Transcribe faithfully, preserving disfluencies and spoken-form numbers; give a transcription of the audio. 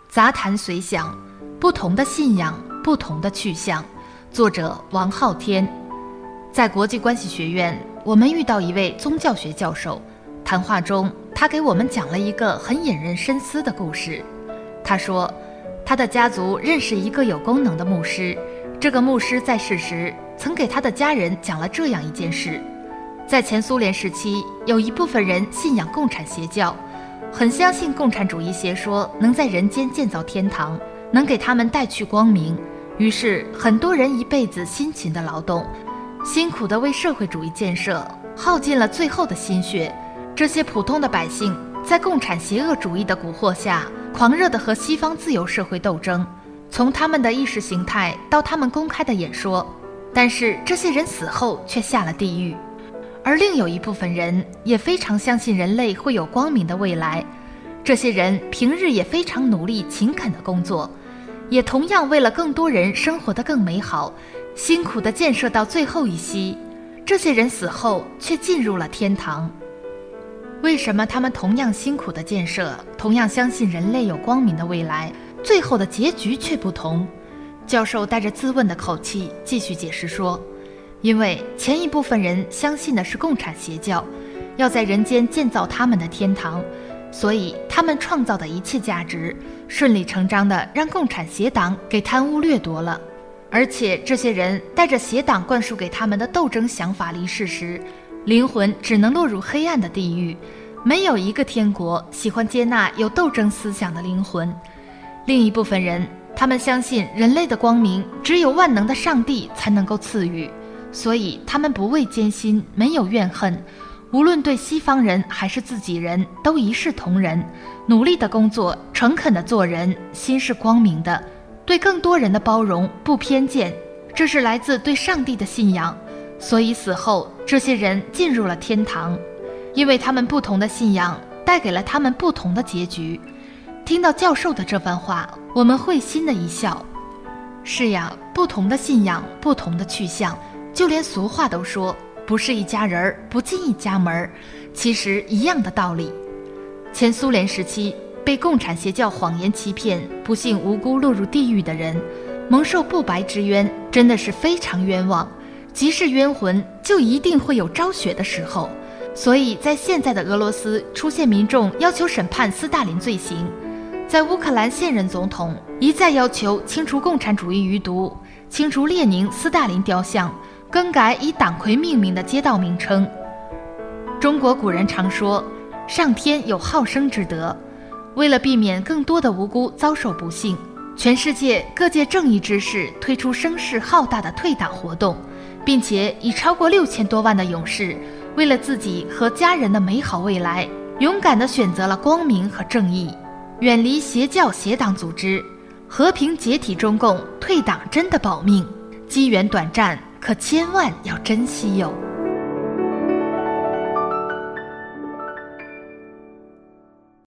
杂谈随想，不同的信仰，不同的去向。作者王昊天。在国际关系学院，我们遇到一位宗教学教授，谈话中他给我们讲了一个很引人深思的故事。他说他的家族认识一个有功能的牧师，这个牧师在世时曾给他的家人讲了这样一件事。在前苏联时期，有一部分人信仰共产邪教，很相信共产主义邪说能在人间建造天堂，能给他们带去光明。于是很多人一辈子辛勤的劳动，辛苦地为社会主义建设耗尽了最后的心血。这些普通的百姓在共产邪恶主义的蛊惑下，狂热地和西方自由社会斗争，从他们的意识形态到他们公开的演说。但是这些人死后却下了地狱。而另有一部分人也非常相信人类会有光明的未来，这些人平日也非常努力勤恳的工作，也同样为了更多人生活得更美好，辛苦地建设到最后一息。这些人死后却进入了天堂。为什么他们同样辛苦的建设，同样相信人类有光明的未来，最后的结局却不同？教授带着自问的口气继续解释说，因为前一部分人相信的是共产邪教，要在人间建造他们的天堂，所以他们创造的一切价值顺理成章地让共产邪党给贪污掠夺了。而且这些人带着邪党灌输给他们的斗争想法离世时，灵魂只能落入黑暗的地狱，没有一个天国喜欢接纳有斗争思想的灵魂。另一部分人，他们相信人类的光明只有万能的上帝才能够赐予，所以他们不畏艰辛，没有怨恨，无论对西方人还是自己人都一视同仁，努力的工作，诚恳的做人，心是光明的，对更多人的包容，不偏见，这是来自对上帝的信仰。所以死后这些人进入了天堂，因为他们不同的信仰带给了他们不同的结局。听到教授的这番话，我们会心的一笑。是呀，不同的信仰，不同的去向，就连俗话都说不是一家人不进一家门，其实一样的道理。前苏联时期被共产邪教谎言欺骗，不幸无辜落入地狱的人，蒙受不白之冤，真的是非常冤枉。即是冤魂，就一定会有昭雪的时候。所以在现在的俄罗斯出现民众要求审判斯大林罪行，在乌克兰现任总统一再要求清除共产主义余毒，清除列宁、斯大林雕像，更改以党魁命名的街道名称。中国古人常说，上天有好生之德，为了避免更多的无辜遭受不幸，全世界各界正义之士推出声势浩大的退党活动，并且以超过六千多万的勇士，为了自己和家人的美好未来，勇敢地选择了光明和正义，远离邪教邪党组织，和平解体中共，退党真的保命。机缘短暂，可千万要珍惜哟。